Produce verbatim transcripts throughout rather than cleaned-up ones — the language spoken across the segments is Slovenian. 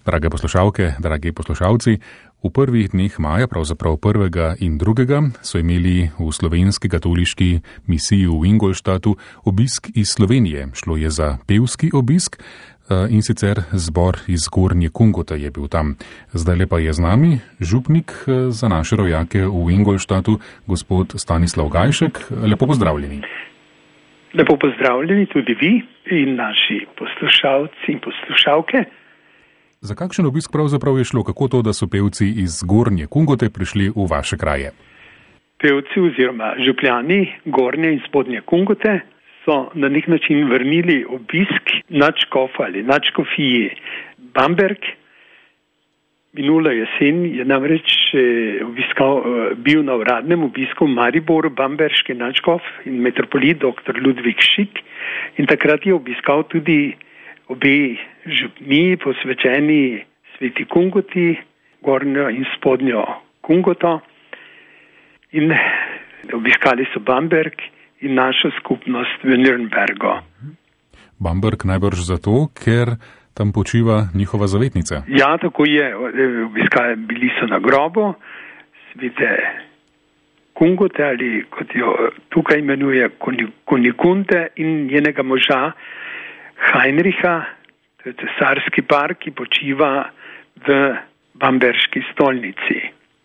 Drage poslušalke, dragi poslušalci, v prvih dneh maja, pravzaprav prvega in drugega, so imeli v slovenski katoliški misiji v Ingolštatu obisk iz Slovenije. Šlo je za pevski obisk in sicer zbor iz Gornje Kungota je bil tam. Zdaj pa je z nami župnik za naše rojake v Ingolštatu, gospod Stanislav Gajšek. Lepo pozdravljeni. Lepo pozdravljeni tudi vi in naši poslušalci in poslušalke. Za kakšen obisk pravzaprav je šlo? Kako to, da so pevci iz Gornje Kungote prišli v vaše kraje? Pevci oziroma župljani Gornje in Spodnje Kungote so na nek način vrnili obisk nadškofa ali nadškofiji Bamberg. Minula jesen je namreč obiskal, bil na uradnem obisku v Mariboru bamberški nadškof in metropolit dr. Ludvik Šik in takrat je obiskal tudi obe župniji posvečeni Sveti Kungoti, Gornjo in Spodnjo Kungoto, in obiskali so Bamberg in našo skupnost v Nürnbergu. Bamberg najbrž zato, ker tam počiva njihova zavetnica. Ja, tako je. Obiskali bili so na grobu Svete Kungote, ali kot jo tukaj imenuje Kunigunde, in njenega moža Heinricha, to je cesarski par, ki počiva v bamberški stolnici.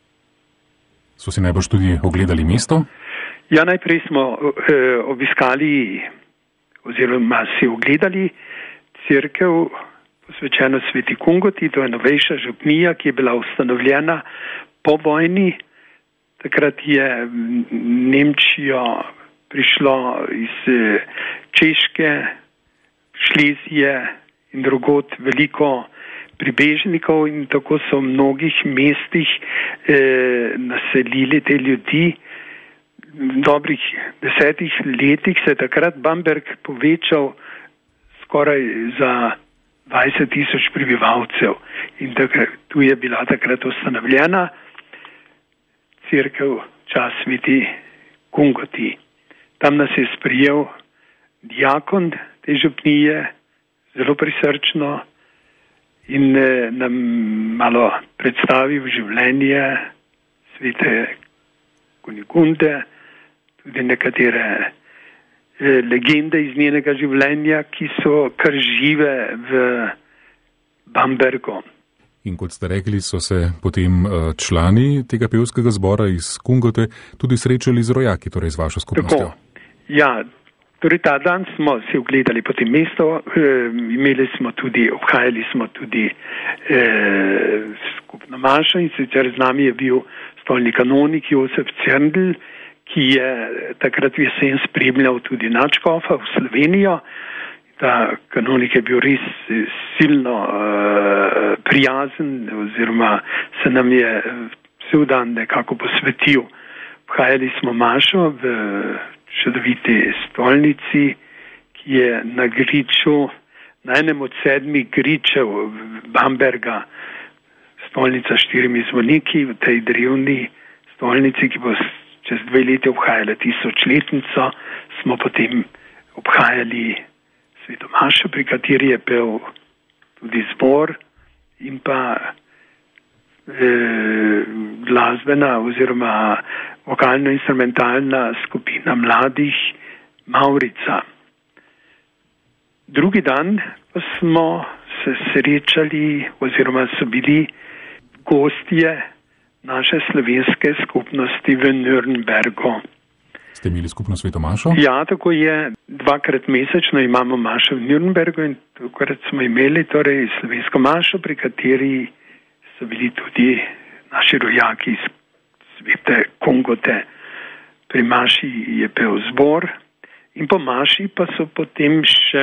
So si najbrž tudi ogledali mesto? Ja, najprej smo eh, obiskali oziroma si ogledali cerkev posvečeno Sveti Kungoti, to je novejša župnija, ki je bila ustanovljena po vojni. Takrat je v Nemčijo prišlo iz Češke, Šlezije in drugod veliko pribežnikov in tako so v mnogih mestih eh, naselili te ljudi. V dobrih desetih letih se je takrat Bamberg povečal skoraj za dvajset tisoč prebivalcev in takrat, tu je bila takrat ustanovljena cerkev čas Sveti Kungoti. Tam nas je sprijel diakon te župnije zelo prisrčno in eh, nam malo predstavil življenje Svete Kunigunde, tudi nekatere eh, legende iz njenega življenja, ki so kar žive v Bambergu. In kot ste rekli, so se potem člani tega pevskega zbora iz Kungote tudi srečali z rojaki, torej z vašo skupnostjo. Tako, ja, torej ta dan smo si ogledali po tem mestu, e, imeli smo tudi, obhajali smo tudi e, skupno mašo in sicer z nami je bil stolni kanonik Josef Cerndl, ki je takrat v jesen spremljal tudi nadškofa v Slovenijo. Ta kanonik je bil res silno uh, prijazen oziroma se nam je vse dan nekako posvetil. Obhajali smo mašo v čudoviti stolnici, ki je na griču, na enem od sedmih gričev Bamberga, stolnica s štirimi zvoniki, v tej drevni stolnici, ki bo čez dve leti obhajala tisočletnico, smo potem obhajali Sveto mašo, pri kateri je pel tudi zbor in pa e, glasbena oziroma vokalno-instrumentalna skupina mladih Maurica. Drugi dan pa smo se srečali oziroma so bili gostje naše slovenske skupnosti v Nürnbergu. Ste imeli skupno sveto mašo? Ja, tako je. Dvakrat mesečno imamo mašo v Nürnbergu in takrat smo imeli torej slovensko mašo, pri kateri so bili tudi naši rojaki iz Svete Kungote. Pri maši je pel zbor in po maši pa so potem še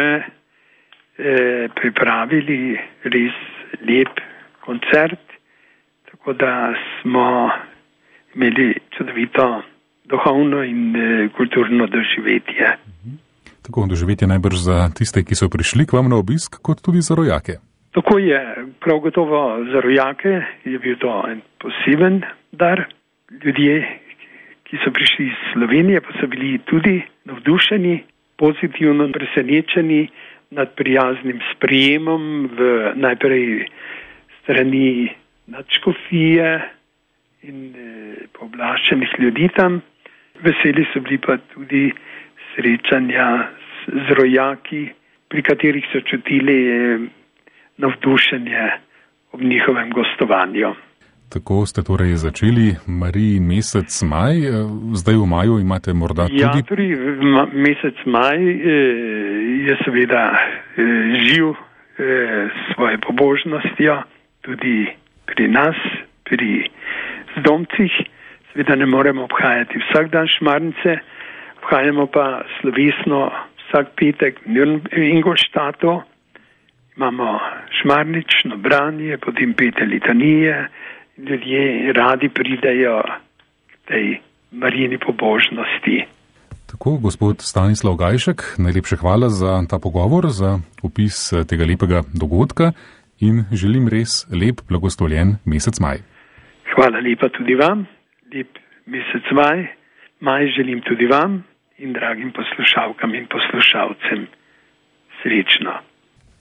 eh, pripravili res lep koncert, tako da smo imeli čudovito duhovno in e, kulturno doživetje. Tako doživetje najbrž za tiste, ki so prišli k vam na obisk, kot tudi za rojake. Tako je, prav gotovo za rojake je bil to en poseben dar. Ljudje, ki so prišli iz Slovenije, pa so bili tudi navdušeni, pozitivno presenečeni nad prijaznim sprijemom. V, najprej strani nadškofije in eh, pooblaščenih ljudi tam. Veseli so bili pa tudi srečanja z, z rojaki, pri katerih so čutili eh, navdušenje ob njihovem gostovanju. Tako ste torej začeli Marijin mesec maj, zdaj v maju imate morda tudi... Ja, tudi ma, mesec maj eh, je seveda eh, živ eh, svoje pobožnostjo, tudi pri nas, pri zdomcih. Seveda ne moremo obhajati vsak dan Šmarnice, obhajamo pa slovesno vsak petek v Ingolstadtu. Imamo šmarnično branje, potem pete litanije. Ljudje radi pridejo k tej Marijini pobožnosti. Tako, gospod Stanislav Gajšek, najlepše hvala za ta pogovor, za opis tega lepega dogodka in želim res lep, blagoslovljen mesec maj. Hvala lepa tudi vam, lep mesec maj. Maj želim tudi vam in dragim poslušalkam in poslušalcem. Srečno.